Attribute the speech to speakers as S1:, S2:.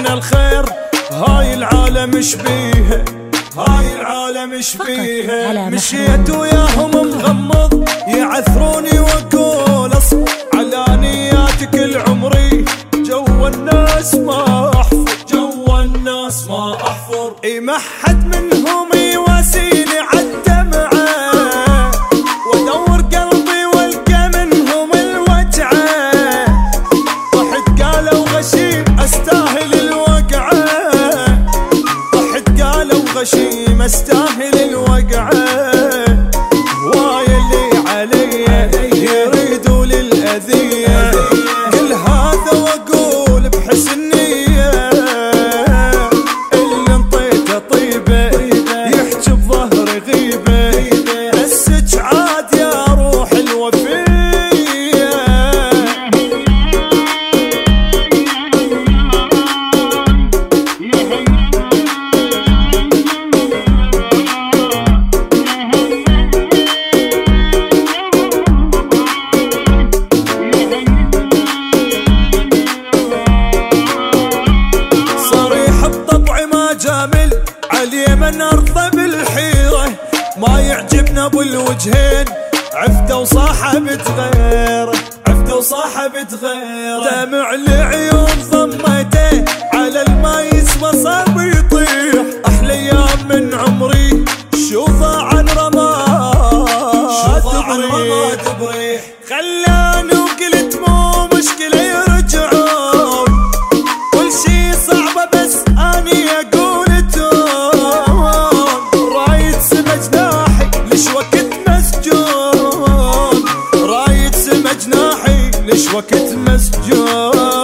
S1: الخير هاي العالم ايش بيها، هاي العالم ايش بيها. مشيت وياهم مغمض يعثروني واقول اصبر على نياتي كل عمري، جوا الناس ما احفر، جوا الناس ما احفر. اي ما حد منهم يواسيني عالدمعه، وادور قلبي والقى منهم الوجعه. واحد قالوا غشيم استاهل الوقعه، واحد قالوا غشيم استاهل الوقعه. واي اللي علي يريدوا للاذيه، كل هذا واقول بحسن نيه. اللي انطيته طيبه يحجي بظهري غيبه، بسك عاد يا روح الوفيه. جامل عاليمن ارضى بالحيرة، ما يعجبنا ابو الوجهين عفته وصاحبت غيره، عفته وصاحبت غيره. دمع العيون ضميته على المايس وصار يطيح، احلى ايام من عمري شوفه عن رماد بريح. خلاني وقلت مو مشكلة يرجعون، كل شي صعبة بس اني اقول ليش وقت مسجون.